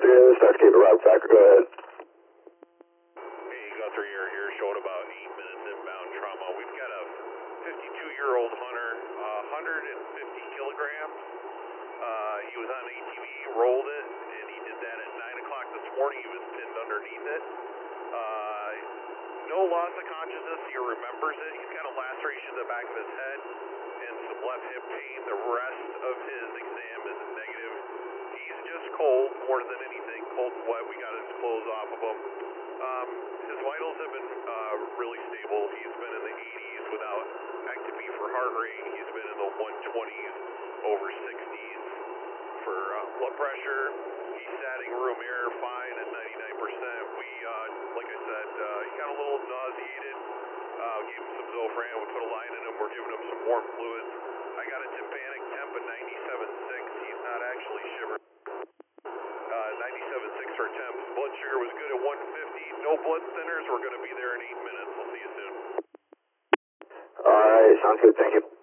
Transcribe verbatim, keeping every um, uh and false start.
is, Starscape Route Tracker, go ahead. Hey, Guthrie here, here, showed about eight minutes inbound trauma. We've got a fifty-two-year-old hunter, uh, one hundred fifty kilograms. Uh, he was on A T V, rolled it, and he did that at nine o'clock this morning. He was pinned underneath it. Uh, no loss of consciousness. He remembers it. He's got a laceration in the back of his head and some left hip pain. The rest of his exam is negative. He's just cold more than anything. Cold and wet. We got his clothes off of him. Um, his vitals have been uh, really stable. He's been in the eighties without active beat for heart rate. He's been in the one twenties over sixties for uh, blood pressure. He's satting room air fine at ninety-nine percent. We, uh, like I said, uh, he got a little nauseated. Uh, gave him some Zofran. We put a line in him. We're giving him some warm fluids. I got a tympanic temp at ninety-seven point six. He's not actually shivering. Uh, ninety-seven point six for temps. Blood sugar was good at one fifty. No blood thinners. We're going to be there in eight minutes. We'll see you soon. All right, sounds good. Thank you.